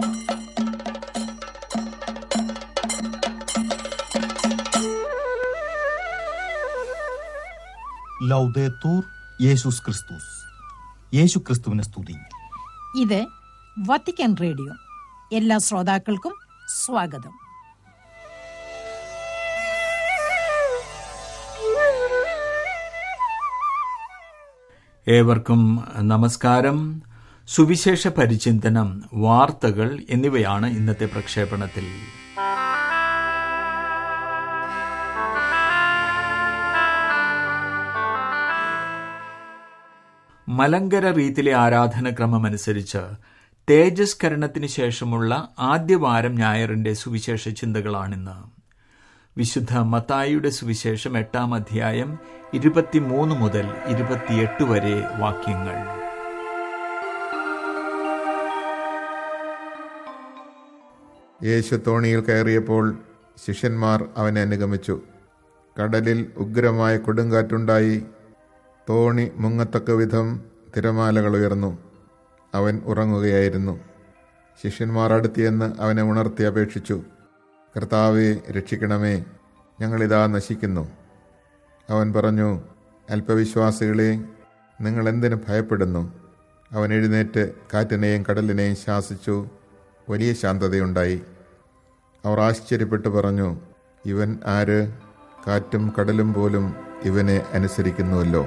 ലൗദേത്തൂർ യേശുസ് ക്രിസ്തുസ്. യേശു ക്രിസ്തുവിനെ സ്തുതി. ഇത് വത്തിക്കാൻ റേഡിയോ. എല്ലാ ശ്രോതാക്കൾക്കും സ്വാഗതം. ഏവർക്കും നമസ്കാരം. സുവിശേഷ പരിചിന്തനം, വാർത്തകൾ എന്നിവയാണ് ഇന്നത്തെ പ്രക്ഷേപണത്തിൽ. മലങ്കര റീത്തിലെ ആരാധനക്രമമനുസരിച്ച് തേജസ്കരണത്തിന് ശേഷമുള്ള ആദ്യവാരം ഞായറിന്റെ സുവിശേഷ ചിന്തകളാണിന്ന്. വിശുദ്ധ മത്തായിയുടെ സുവിശേഷം 8-ാം അധ്യായം 23 മുതൽ 28 വരെ വാക്യങ്ങൾ. യേശു തോണിയിൽ കയറിയപ്പോൾ ശിഷ്യന്മാർ അവനെ അനുഗമിച്ചു. കടലിൽ ഉഗ്രമായ കൊടുങ്കാറ്റുണ്ടായി. തോണി മുങ്ങത്തക്ക വിധം തിരമാലകൾ ഉയർന്നു. അവൻ ഉറങ്ങുകയായിരുന്നു. ശിഷ്യന്മാർ അടുത്തിയെന്ന് അവനെ ഉണർത്തി അപേക്ഷിച്ചു, കർത്താവേ, രക്ഷിക്കണമേ, ഞങ്ങളിതാ നശിക്കുന്നു. അവൻ പറഞ്ഞു, അല്പവിശ്വാസികളെ, നിങ്ങൾ എന്തിനു ഭയപ്പെടുന്നു? അവൻ എഴുന്നേറ്റ് കാറ്റിനെയും കടലിനെയും ശാസിച്ചു. വലിയ ശാന്തതയുണ്ടായി. അവർ ആശ്ചര്യപ്പെട്ടു പറഞ്ഞു, ഇവൻ ആര്? കാറ്റും കടലും പോലും ഇവനെ അനുസരിക്കുന്നുവല്ലോ.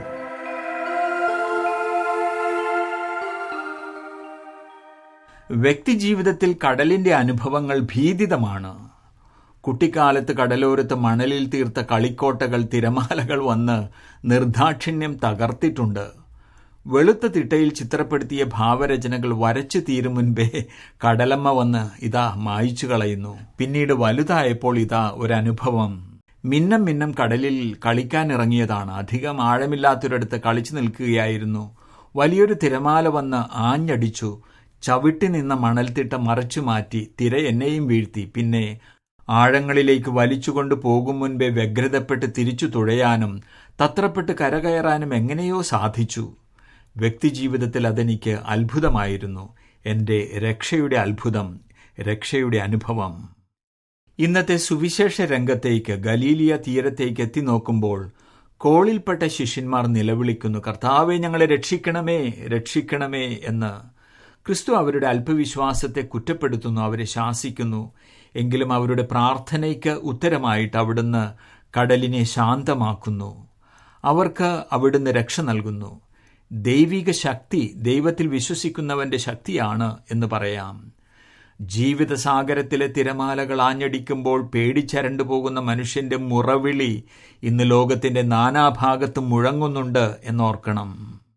വ്യക്തിജീവിതത്തിൽ കടലിന്റെ അനുഭവങ്ങൾ ഭീതിതമാണ്. കുട്ടിക്കാലത്ത് കടലോരത്ത് മണലിൽ തീർത്ത കളിക്കോട്ടകൾ തിരമാലകൾ വന്ന് നിർദാക്ഷിണ്യം തകർത്തിട്ടുണ്ട്. വെളുത്ത തിട്ടയിൽ ചിത്രപ്പെടുത്തിയ ഭാവരചനകൾ വരച്ചു തീരും മുൻപേ കടലമ്മ വന്ന് ഇതാ മായ്ച്ചു കളയുന്നു. പിന്നീട് വലുതായപ്പോൾ ഇതാ ഒരനുഭവം. മിന്നം മിന്നം കടലിൽ കളിക്കാനിറങ്ങിയതാണ്. അധികം ആഴമില്ലാത്തൊരിടത്ത് കളിച്ചു നിൽക്കുകയായിരുന്നു. വലിയൊരു തിരമാല വന്ന് ആഞ്ഞടിച്ചു. ചവിട്ടി നിന്ന മണൽത്തിട്ട മറച്ചു മാറ്റി തിര എന്നെയും വീഴ്ത്തി. പിന്നെ ആഴങ്ങളിലേക്ക് വലിച്ചുകൊണ്ട് പോകും മുൻപേ വ്യഗ്രതപ്പെട്ട് തിരിച്ചു തുഴയാനും തത്രപ്പെട്ട് കരകയറാനും എങ്ങനെയോ സാധിച്ചു. വ്യക്തിജീവിതത്തിൽ അതെനിക്ക് അത്ഭുതമായിരുന്നു. എൻ്റെ രക്ഷയുടെ അത്ഭുതം, രക്ഷയുടെ അനുഭവം. ഇന്നത്തെ സുവിശേഷ രംഗത്തേക്ക്, ഗലീലിയ തീരത്തേക്ക് എത്തി നോക്കുമ്പോൾ കോളിൽപ്പെട്ട ശിഷ്യന്മാർ നിലവിളിക്കുന്നു, കർത്താവേ, ഞങ്ങളെ രക്ഷിക്കണമേ, രക്ഷിക്കണമേ എന്ന്. ക്രിസ്തു അവരുടെ അല്പവിശ്വാസത്തെ കുറ്റപ്പെടുത്തുന്നു, അവരെ ശാസിക്കുന്നു. എങ്കിലും അവരുടെ പ്രാർത്ഥനയ്ക്ക് ഉത്തരമായിട്ട് അവിടുന്ന് കടലിനെ ശാന്തമാക്കുന്നു. അവർക്ക് അവിടുന്ന് രക്ഷ നൽകുന്നു. ദൈവിക ശക്തി ദൈവത്തിൽ വിശ്വസിക്കുന്നവന്റെ ശക്തിയാണ് എന്ന് പറയാം. ജീവിതസാഗരത്തിലെ തിരമാലകൾ ആഞ്ഞടിക്കുമ്പോൾ പേടിച്ചരണ്ടു പോകുന്ന മനുഷ്യന്റെ മുറവിളി ഇന്ന് ലോകത്തിന്റെ നാനാഭാഗത്തും മുഴങ്ങുന്നുണ്ട് എന്നോർക്കണം.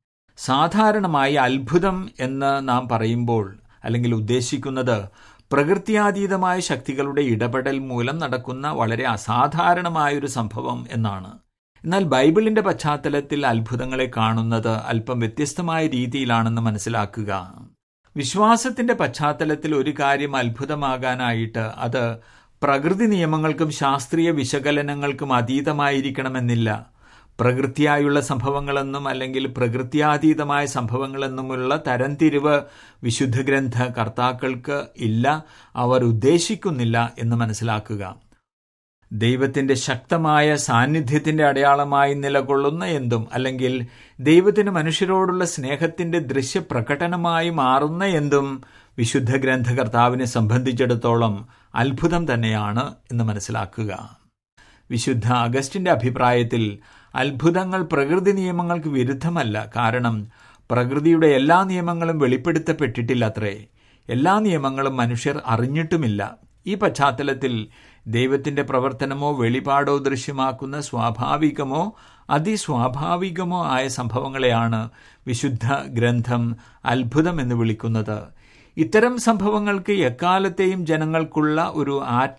സാധാരണമായി അത്ഭുതം എന്ന് നാം പറയുമ്പോൾ അല്ലെങ്കിൽ ഉദ്ദേശിക്കുന്നത് പ്രകൃത്യാതീതമായ ശക്തികളുടെ ഇടപെടൽ മൂലം നടക്കുന്ന വളരെ അസാധാരണമായൊരു സംഭവം എന്നാണ്. എന്നാൽ ബൈബിളിന്റെ പശ്ചാത്തലത്തിൽ അത്ഭുതങ്ങളെ കാണുന്നത് അല്പം വ്യത്യസ്തമായ രീതിയിലാണെന്ന് മനസ്സിലാക്കുക. വിശ്വാസത്തിന്റെ പശ്ചാത്തലത്തിൽ ഒരു കാര്യം അത്ഭുതമാകാനായിട്ട് അത് പ്രകൃതി നിയമങ്ങൾക്കും ശാസ്ത്രീയ വിശകലനങ്ങൾക്കും അതീതമായിരിക്കണമെന്നില്ല. പ്രകൃതിയായുള്ള സംഭവങ്ങളെന്നും അല്ലെങ്കിൽ പ്രകൃത്യാതീതമായ സംഭവങ്ങളെന്നുമുള്ള തരംതിരിവ് വിശുദ്ധ ഗ്രന്ഥ കർത്താക്കൾക്ക് ഇല്ല, അവർ ഉദ്ദേശിക്കുന്നില്ല എന്ന് മനസ്സിലാക്കുക. ദൈവത്തിന്റെ ശക്തമായ സാന്നിധ്യത്തിന്റെ അടയാളമായി നിലകൊള്ളുന്ന എന്തും അല്ലെങ്കിൽ ദൈവത്തിന് മനുഷ്യരോടുള്ള സ്നേഹത്തിന്റെ ദൃശ്യപ്രകടനമായി മാറുന്ന എന്തും വിശുദ്ധ ഗ്രന്ഥ കർത്താവിനെ സംബന്ധിച്ചിടത്തോളം അത്ഭുതം തന്നെയാണ് എന്ന് മനസ്സിലാക്കുക. വിശുദ്ധ അഗസ്റ്റിന്റെ അഭിപ്രായത്തിൽ അത്ഭുതങ്ങൾ പ്രകൃതി നിയമങ്ങൾക്ക് വിരുദ്ധമല്ല. കാരണം പ്രകൃതിയുടെ എല്ലാ നിയമങ്ങളും വെളിപ്പെടുത്തപ്പെട്ടിട്ടില്ലത്രേ. എല്ലാ നിയമങ്ങളും മനുഷ്യർ അറിഞ്ഞിട്ടുമില്ല. ഈ പശ്ചാത്തലത്തിൽ ദൈവത്തിന്റെ പ്രവർത്തനമോ വെളിപാടോ ദൃശ്യമാക്കുന്ന സ്വാഭാവികമോ അതിസ്വാഭാവികമോ ആയ സംഭവങ്ങളെയാണ് വിശുദ്ധ ഗ്രന്ഥം അത്ഭുതം എന്ന് വിളിക്കുന്നത്. ഇത്തരം സംഭവങ്ങൾക്ക് എക്കാലത്തെയും ജനങ്ങൾക്കുള്ള ഒരു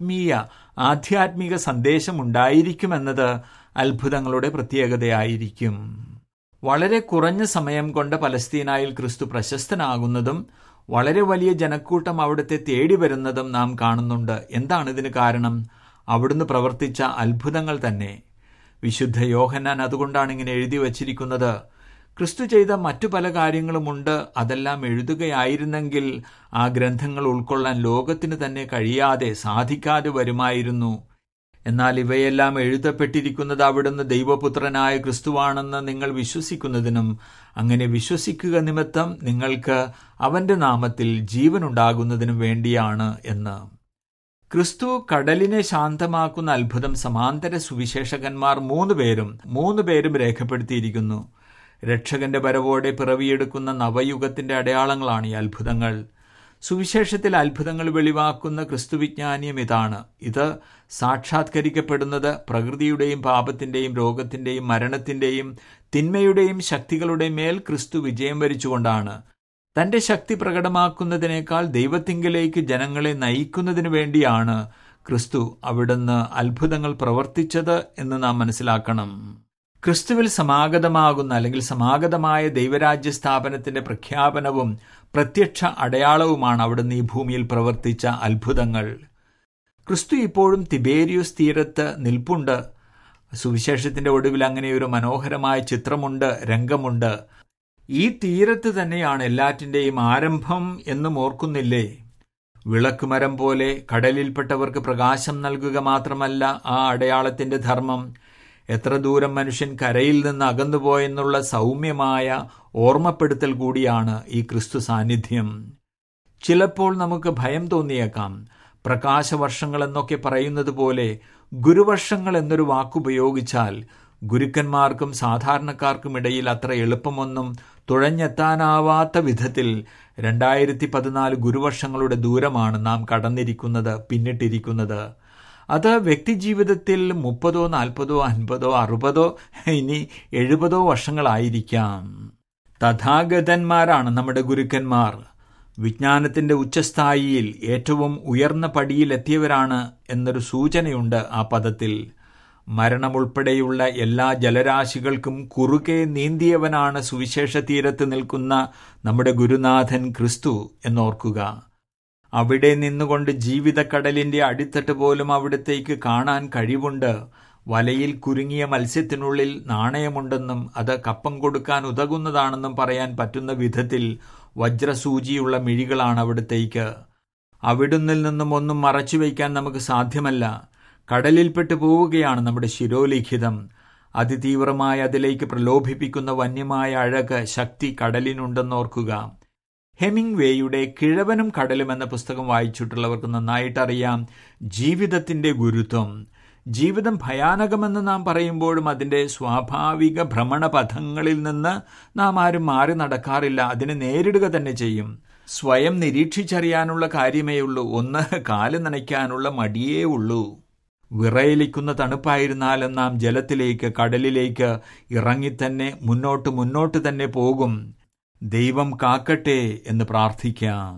ആധ്യാത്മിക സന്ദേശം ഉണ്ടായിരിക്കുമെന്നത് അത്ഭുതങ്ങളുടെ പ്രത്യേകതയായിരിക്കും. വളരെ കുറഞ്ഞ സമയം കൊണ്ട് പലസ്തീനായിൽ ക്രിസ്തു പ്രശസ്തനാകുന്നതും വളരെ വലിയ ജനക്കൂട്ടം അവിടുത്തെ തേടി വരുന്നതും നാം കാണുന്നുണ്ട്. എന്താണ് ഇതിന് കാരണം? അവിടുന്ന് പ്രവർത്തിച്ച അത്ഭുതങ്ങൾ തന്നെ. വിശുദ്ധ യോഹന്നാൻ അതുകൊണ്ടാണ് ഇങ്ങനെ എഴുതി വച്ചിരിക്കുന്നത്, ക്രിസ്തു ചെയ്ത മറ്റു പല കാര്യങ്ങളുമുണ്ട്. അതെല്ലാം എഴുതുകയായിരുന്നെങ്കിൽ ആ ഗ്രന്ഥങ്ങൾ ഉൾക്കൊള്ളാൻ ലോകത്തിന് തന്നെ കഴിയാതെ സാധിക്കാതെ വരുമായിരുന്നു. എന്നാൽ ഇവയെല്ലാം എഴുതപ്പെട്ടിരിക്കുന്നത് അവിടുന്ന് ദൈവപുത്രനായ ക്രിസ്തുവാണെന്ന് നിങ്ങൾ വിശ്വസിക്കുന്നതിനും അങ്ങനെ വിശ്വസിക്കുക നിമിത്തം നിങ്ങൾക്ക് അവന്റെ നാമത്തിൽ ജീവനുണ്ടാകുന്നതിനും വേണ്ടിയാണ് എന്ന്. ക്രിസ്തു കടലിനെ ശാന്തമാക്കുന്ന അത്ഭുതം സമാന്തര സുവിശേഷകന്മാർ മൂന്ന് പേരും രേഖപ്പെടുത്തിയിരിക്കുന്നു. രക്ഷകന്റെ വരവോടെ പിറവിയെടുക്കുന്ന നവയുഗത്തിന്റെ അടയാളങ്ങളാണ് ഈ അത്ഭുതങ്ങൾ. സുവിശേഷത്തിൽ അത്ഭുതങ്ങൾ വെളിവാക്കുന്ന ക്രിസ്തുവിജ്ഞാനീയം ഇതാണ്. ഇത് സാക്ഷാത്കരിക്കപ്പെടുന്നത് പ്രകൃതിയുടെയും പാപത്തിന്റെയും രോഗത്തിന്റെയും മരണത്തിന്റെയും തിന്മയുടെയും ശക്തികളുടെ മേൽ ക്രിസ്തു വിജയം വരിച്ചുകൊണ്ടാണ്. തന്റെ ശക്തി പ്രകടമാക്കുന്നതിനേക്കാൾ ദൈവത്തിങ്കലേക്ക് ജനങ്ങളെ നയിക്കുന്നതിനു വേണ്ടിയാണ് ക്രിസ്തു അവിടുന്ന് അത്ഭുതങ്ങൾ പ്രവർത്തിച്ചത് എന്ന് നാം മനസ്സിലാക്കണം. ക്രിസ്തുവിൽ സമാഗതമാകുന്ന അല്ലെങ്കിൽ സമാഗതമായ ദൈവരാജ്യ സ്ഥാപനത്തിന്റെ പ്രഖ്യാപനവും പ്രത്യക്ഷ അടയാളവുമാണ് അവിടുന്ന് ഈ ഭൂമിയിൽ പ്രവർത്തിച്ച അത്ഭുതങ്ങൾ. ക്രിസ്തു ഇപ്പോഴും തിബേരിയൂസ് തീരത്ത് നിൽപ്പുണ്ട്. സുവിശേഷത്തിന്റെ ഒടുവിൽ അങ്ങനെ ഒരു മനോഹരമായ ചിത്രമുണ്ട്, രംഗമുണ്ട്. ഈ തീരത്ത് തന്നെയാണ് എല്ലാറ്റിന്റെയും ആരംഭം എന്നും ഓർക്കുന്നില്ലേ? വിളക്കുമരം പോലെ കടലിൽപ്പെട്ടവർക്ക് പ്രകാശം നൽകുക മാത്രമല്ല ആ അടയാളത്തിന്റെ ധർമ്മം. എത്ര ദൂരം മനുഷ്യൻ കരയിൽ നിന്ന് അകന്നുപോയെന്നുള്ള സൗമ്യമായ ഓർമ്മപ്പെടുത്തൽ കൂടിയാണ് ഈ ക്രിസ്തു സാന്നിധ്യം. ചിലപ്പോൾ നമുക്ക് ഭയം തോന്നിയേക്കാം. പ്രകാശവർഷങ്ങൾ എന്നൊക്കെ പറയുന്നത് പോലെ ഗുരുവർഷങ്ങൾ എന്നൊരു വാക്കുപയോഗിച്ചാൽ ഗുരുക്കന്മാർക്കും സാധാരണക്കാർക്കും ഇടയിൽ അത്ര എളുപ്പമൊന്നും തുഴഞ്ഞെത്താനാവാത്ത വിധത്തിൽ 2014 ഗുരുവർഷങ്ങളുടെ ദൂരമാണ് നാം കടന്നിരിക്കുന്നത്, പിന്നിട്ടിരിക്കുന്നത്. അത് വ്യക്തിജീവിതത്തിൽ 30, 40, 50, 60, ഇനി 70 വർഷങ്ങളായിരിക്കാം. തഥാഗതന്മാരാണ് നമ്മുടെ ഗുരുക്കന്മാർ. വിജ്ഞാനത്തിന്റെ ഉച്ചസ്ഥായിയിൽ ഏറ്റവും ഉയർന്ന പടിയിലെത്തിയവരാണ് എന്നൊരു സൂചനയുണ്ട് ആ പദത്തിൽ. മരണമുൾപ്പെടെയുള്ള എല്ലാ ജലരാശികൾക്കും കുറുകെ നീന്തിയവനാണ് സുവിശേഷ തീരത്ത് നിൽക്കുന്ന നമ്മുടെ ഗുരുനാഥൻ ക്രിസ്തു എന്നോർക്കുക. അവിടെ നിന്നുകൊണ്ട് ജീവിതക്കടലിന്റെ അടിത്തട്ട് പോലും അവിടത്തേക്ക് കാണാൻ കഴിവുണ്ട്. വലയിൽ കുരുങ്ങിയ മത്സ്യത്തിനുള്ളിൽ നാണയമുണ്ടെന്നും അത് കപ്പം കൊടുക്കാൻ ഉതകുന്നതാണെന്നും പറയാൻ പറ്റുന്ന വിധത്തിൽ വജ്രസൂചിയുള്ള മിഴികളാണ് അവിടത്തേക്ക്. അവിടുന്നിൽ നിന്നും ഒന്നും മറച്ചുവെക്കാൻ നമുക്ക് സാധ്യമല്ല. കടലിൽപ്പെട്ടു പോവുകയാണ് നമ്മുടെ ശിരോലിഖിതം. അതിതീവ്രമായ അതിലേക്ക് പ്രലോഭിപ്പിക്കുന്ന വന്യമായ അഴക്, ശക്തി കടലിനുണ്ടെന്നോർക്കുക. ഹെമിംഗ് വേയുടെ കിഴവനും കടലും എന്ന പുസ്തകം വായിച്ചിട്ടുള്ളവർക്ക് നന്നായിട്ടറിയാം ജീവിതത്തിന്റെ ഗുരുത്വം. ജീവിതം ഭയാനകമെന്ന് നാം പറയുമ്പോഴും അതിന്റെ സ്വാഭാവിക ഭ്രമണപഥങ്ങളിൽ നിന്ന് നാം ആരും മാറി നടക്കാറില്ല. അതിനെ നേരിടുക തന്നെ ചെയ്യും. സ്വയം നിരീക്ഷിച്ചറിയാനുള്ള കാര്യമേ ഉള്ളൂ. ഒന്ന് കാല് നനയ്ക്കാനുള്ള മടിയേ ഉള്ളൂ. വിറയലിക്കുന്ന തണുപ്പായിരുന്നാലും നാം ജലത്തിലേക്ക്, കടലിലേക്ക് ഇറങ്ങിത്തന്നെ മുന്നോട്ട് തന്നെ പോകും. ദൈവം കാക്കട്ടെ എന്ന് പ്രാർത്ഥിക്കാം.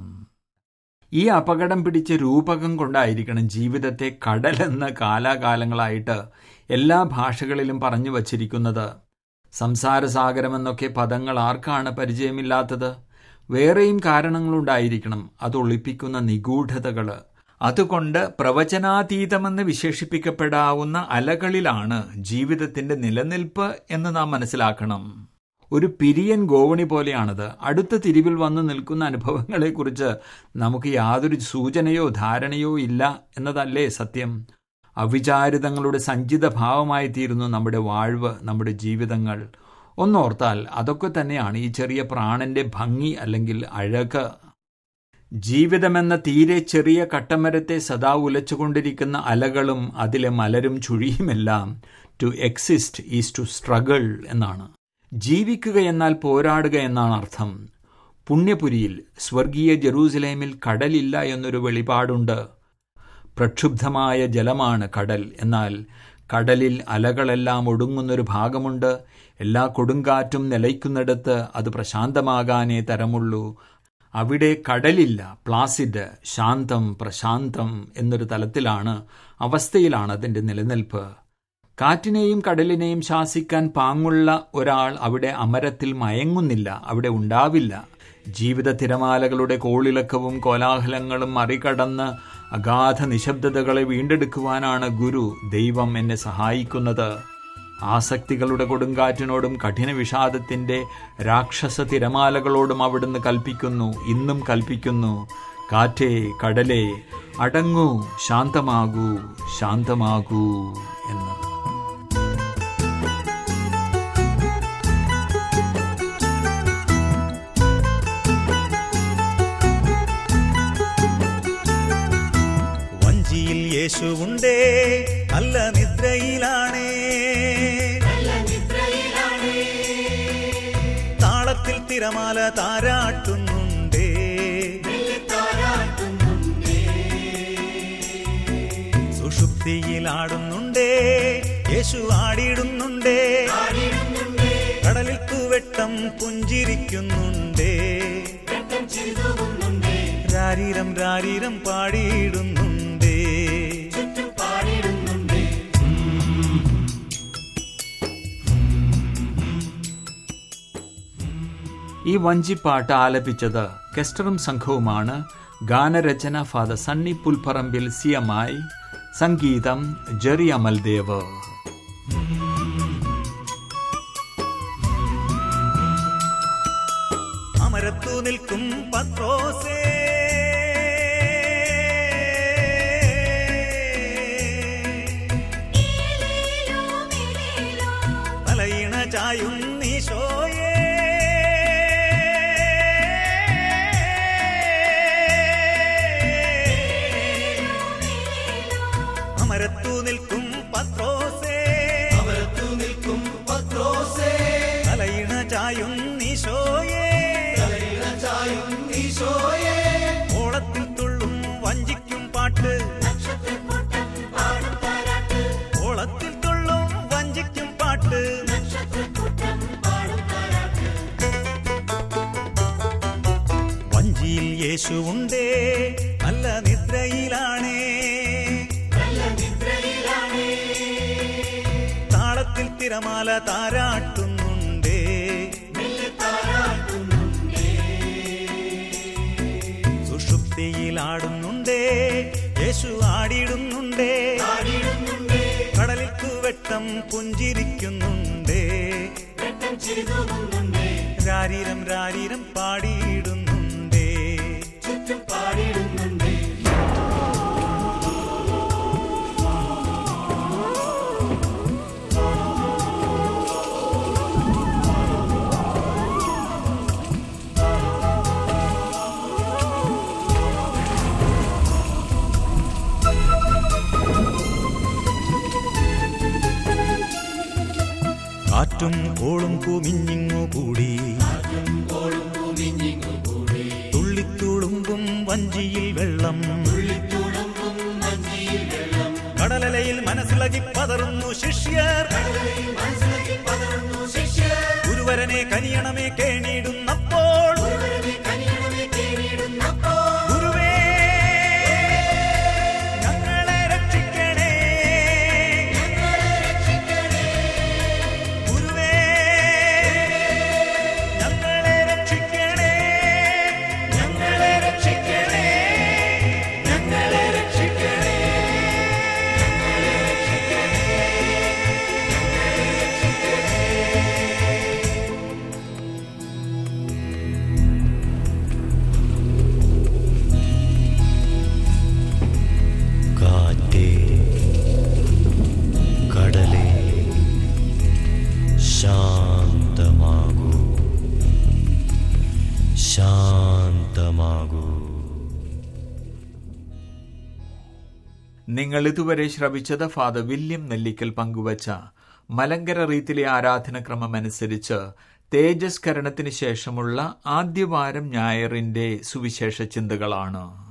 ഈ അപകടം പിടിച്ച രൂപകം കൊണ്ടായിരിക്കണം ജീവിതത്തെ കടലെന്ന് കാലാകാലങ്ങളായിട്ട് എല്ലാ ഭാഷകളിലും പറഞ്ഞു വച്ചിരിക്കുന്നത്. സംസാരസാഗരമെന്നൊക്കെ പദങ്ങൾ ആർക്കാണ് പരിചയമില്ലാത്തത്? വേറെയും കാരണങ്ങളുണ്ടായിരിക്കണം അത് ഒളിപ്പിക്കുന്ന നിഗൂഢതകൾ. അതുകൊണ്ട് പ്രവചനാതീതമെന്ന് വിശേഷിപ്പിക്കപ്പെടാവുന്ന അലകളിലാണ് ജീവിതത്തിന്റെ നിലനിൽപ്പ് എന്ന് നാം മനസ്സിലാക്കണം. ഒരു പിരിയൻ ഗോവണി പോലെയാണത്. അടുത്ത തിരിവിൽ വന്നു നിൽക്കുന്ന അനുഭവങ്ങളെക്കുറിച്ച് നമുക്ക് യാതൊരു സൂചനയോ ധാരണയോ ഇല്ല എന്നതല്ലേ സത്യം. അവിചാരിതങ്ങളുടെ സഞ്ചിത ഭാവമായി തീരുന്നു നമ്മുടെ വാഴ്വ്, നമ്മുടെ ജീവിതങ്ങൾ. ഒന്നോർത്താൽ അതൊക്കെ തന്നെയാണ് ഈ ചെറിയ പ്രാണന്റെ ഭംഗി അല്ലെങ്കിൽ അഴക്. ജീവിതമെന്ന തീരെ ചെറിയ കട്ടമരത്തെ സദാ ഉലച്ചുകൊണ്ടിരിക്കുന്ന അലകളും അതിലെ മലരും ചുഴിയുമെല്ലാം to exist is to struggle എന്നാണ്. ജീവിക്കുക എന്നാൽ പോരാടുക എന്നാണ് അർത്ഥം. പുണ്യപുരിയിൽ, സ്വർഗീയ ജെറൂസലേമിൽ കടലില്ല എന്നൊരു വെളിപാടുണ്ട്. പ്രക്ഷുബ്ധമായ ജലമാണ് കടൽ. എന്നാൽ കടലിൽ അലകളെല്ലാം ഒടുങ്ങുന്നൊരു ഭാഗമുണ്ട്. എല്ലാ കൊടുങ്കാറ്റും നിലയ്ക്കുന്നിടത്ത് അത് പ്രശാന്തമാകാനേ തരമുള്ളൂ. അവിടെ കടലില്ല. പ്ലാസിഡ്, ശാന്തം, പ്രശാന്തം എന്നൊരു അവസ്ഥയിലാണ് അതിൻ്റെ നിലനിൽപ്പ്. കാറ്റിനെയും കടലിനെയും ശാസിക്കാൻ പാങ്ങുള്ള ഒരാൾ അവിടെ അമരത്തിൽ മയങ്ങുന്നില്ല, അവിടെ ഉണ്ടാവില്ല. ജീവിത തിരമാലകളുടെ കോളിളക്കവും കോലാഹലങ്ങളും മറികടന്ന് അഗാധ നിശബ്ദതകളെ വീണ്ടെടുക്കുവാനാണ് ഗുരു, ദൈവം എന്നെ സഹായിക്കുന്നത്. ആസക്തികളുടെ കൊടുങ്കാറ്റിനോടും കഠിന വിഷാദത്തിന്റെ രാക്ഷസ തിരമാലകളോടും അവിടുന്ന് കൽപ്പിക്കുന്നു, ഇന്നും കൽപ്പിക്കുന്നു, കാറ്റേ, കടലേ, അടങ്ങൂ, ശാന്തമാകൂ, ശാന്തമാകൂ എന്ന്. വഞ്ചിയിൽ യേശുവുണ്ടേ, നല്ല നിദ്രയിലാണേ, താളത്തിൽ തിരമാല താരാട്ടുന്നുണ്ടേ, സുഷുപ്തിയിലാടുന്നുണ്ടേ, യേശു ആടിയിടുന്നുണ്ടേ, കടലിൽ തൂവെട്ടം പുഞ്ചിരിക്കുന്നുണ്ടേ, രാരീരം രാരീരം പാടിയിടുന്നുണ്ടേ. ഈ വഞ്ചിപ്പാട്ട് ആലപിച്ചത് കെസ്റ്ററും സംഘവുമാണ്. ഗാനരചന ഫാദർ സണ്ണി പുൽപ്പറമ്പിൽ CMI, സംഗീതം ജെറി അമൽദേവ്. അമരത്തു നിൽക്കും പത്രോസേ, തലയിണ ചായും നീശോയേ, അമരത്തു നിൽക്കും പത്രോസേ, തലയിണ ചായും നീശോയേ, ഓളത്തിൽ തുള്ളും വഞ്ചിക്കും പാട്ട്, ഓളത്തിൽ തുള്ളും വഞ്ചിക്കും പാട്ട്, വഞ്ചിയിൽ യേശുവുണ്ടേ, നല്ല നിദ്രയിലാണേ, താളത്തിൽ തിരമാല താരാട്ടുന്നുണ്ടേ, സുഷുപ്തിയിലാടുന്നുണ്ടേ, യേശു ആടിയിടുന്നുണ്ടേ, കടലിൽ തൂവെട്ടം പുഞ്ചിരിക്കുന്നുണ്ടേ, രാരീരം രാരീരം പാടിയിടുന്നുണ്ടേ. കാറ്റും കോളും കുമിഞ്ഞിങ്ങു കൂടി, തുള്ളിത്തുളുമ്പും വഞ്ചിയിൽ വെള്ളം, കടലലയിൽ മനസ്സിളകി പതറുന്നു ശിഷ്യർ, ഗുരുവരനെ കനിയണമേ കേണിയിടുന്നപ്പോൾ, ഗുരുവേ ഞങ്ങളെ രക്ഷിക്കണേ, ഗുരുവേ ഞങ്ങളെ രക്ഷിക്കണേ, ഞങ്ങളെ രക്ഷിക്കണേ, ഞങ്ങളെ രക്ഷിക്കണേ. കാറ്റേ, കടലേ, ശാന്തമാകൂ, ശാന്തമാകൂ. നിങ്ങൾ ഇതുവരെ ശ്രവിച്ചത് ഫാദർ വില്യം നെല്ലിക്കൽ പങ്കുവച്ച മലങ്കര റീത്തിലെ ആരാധനക്രമമനുസരിച്ച് തേജസ്കരണത്തിന് ശേഷമുള്ള ആദ്യവാരം ഞായറിന്റെ സുവിശേഷ ചിന്തകളാണ്.